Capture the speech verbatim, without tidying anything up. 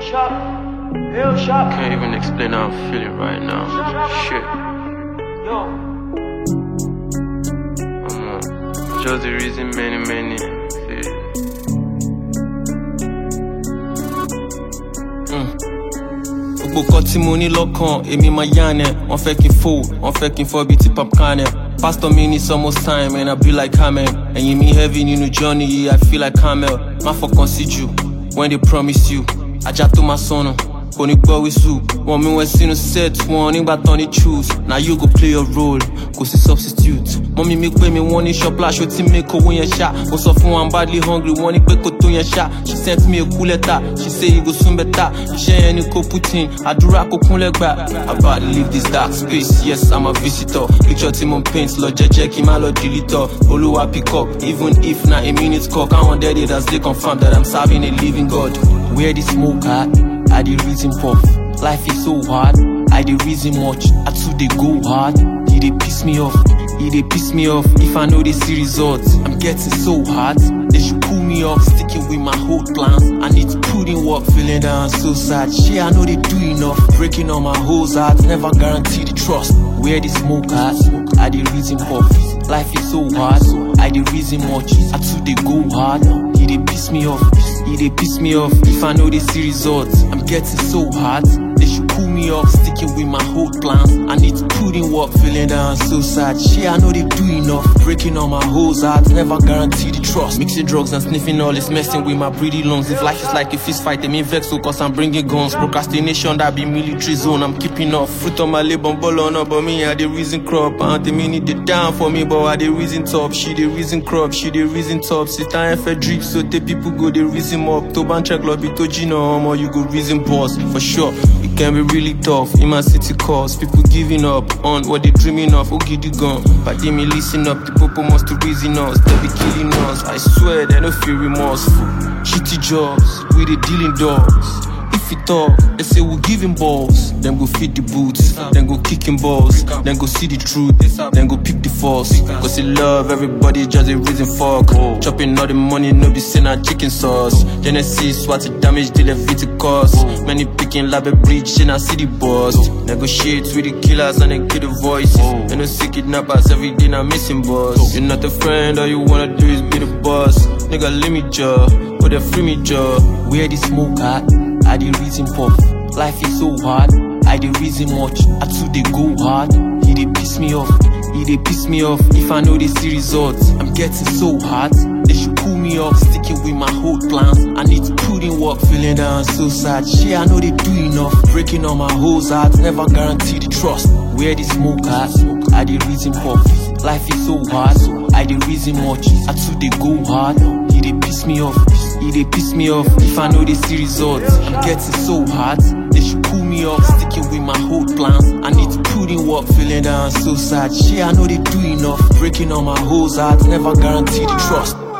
Can't even explain how I'm feeling right now. Shit. I'm just the reason many, many feel. Gbogbo kan tí mo ní lọ́kàn, èmi máa yàn ẹ́. Wọ́n fẹ́ kí n fò, wọ́n fẹ́ kí n fọ́ bí ti pop can ẹ̀. Pastor me needs almost time and I be like Camel. And you me heavy in the journey, I feel like Camel. My fuck consider you when they promise you. I just to my son, Koni gbọ́ whistle. Want me when see no set one, nígbà tán ni choose. Now you go play your role, kò sí substitute. Mommy make pay me one in shop lash, ti make owó yẹn ṣá. Mo sọ fún I'm badly hungry, wọ́n ní pé kò tó yẹn ṣá. She sent me a cool letter, she say you go soon better. Iṣẹ́ yẹn ni kò put in, àdúrà kò kúnlẹ̀ gbà. I about to leave this dark space, yes I'm a visitor. Picture tí mo paint lọ jẹ́jẹ́ kí n má lọ delete. Olúwa pick up, even if na a minute call. Káwọn dead it as they confirm that I'm serving a living God. Where the smoke at? I the reason puff. Life is so hard. I the reason much. I too they go hard. He they piss me off. He they piss me off. If I know they see results, I'm getting so hard. They should pull me off. Sticking with my whole plans. I need to put in work. Feeling down so sad. Shit, I know they do enough. Breaking all my hoes heart. Never guarantee the trust. Where the smoke at? I the reason puff. Life is so hard. I the reason much. I too they go hard. He they piss me off. He they piss me off. If I know they see results, I'm getting so hard. They should pull me off, sticking with my whole plans. I need to put in work, feeling down so sad. Shit, I know they do enough. Breaking all my hoes heart, never guarantee the trust. Mixing drugs and sniffing all is messing with my breedy lungs. If life is like a fist fight, they mean vex so cause I'm bringing guns. Procrastination, that be military zone, I'm keeping off. Fruit on my lip, I'm ball on, but me, I the reason crop. Aunt the minute they down for me, but I the reason top. She the reason crop, she the reason top. Sit down for drip, so the people go the reason up. To ban check lobby to Gino, or you go reason boss. For sure, it can be really tough. In my city cause, people giving up on what they dreaming of. Okay, the gun, but they me listen up. The people must to reason us, they be killing us. I swear they don't feel remorseful. Shitty jobs, we the dealing dogs. If you talk, they say we'll give him balls. Then go feed the boots, then go kicking balls. Then go see the truth, then go pick the force. Cause they love everybody, just a reason fuck. Chopping all the money, no be saying a chicken sauce. Genesis, what the damage, they left it to cost. Many picking lab a bridge, then I see the boss. Negotiate with the killers and then kill the voices. And no see kidnappers, every day I'm missing boss. You're not a friend, all you wanna do is be the boss. Nigga, let me jaw, put a free me jaw. Where the smoke at? I the reason puff. Life is so hard. I the reason much. I too they go hard. He they piss me off. He they piss me off. If I know they see results, I'm getting so hard. They should pull me off, sticking with my whole plans. I need to put in work, feeling down so sad. Shit, I know they do enough. Breaking all my hoes heart, never guarantee the trust. Where the smoke at? I the reason puff. Life is so hard. I the reason much. I too they go hard. He they piss me off. He they piss me off. If I know they see results, I'm getting so hard. They should pull me off, sticking with my whole plans. I need to put in work, feeling down so sad. Shit, I know they do enough. Breaking all my hoes heart, never guarantee the trust.